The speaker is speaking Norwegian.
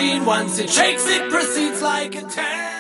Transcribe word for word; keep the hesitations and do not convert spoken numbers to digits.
machine. Once it shakes, it proceeds like a ten.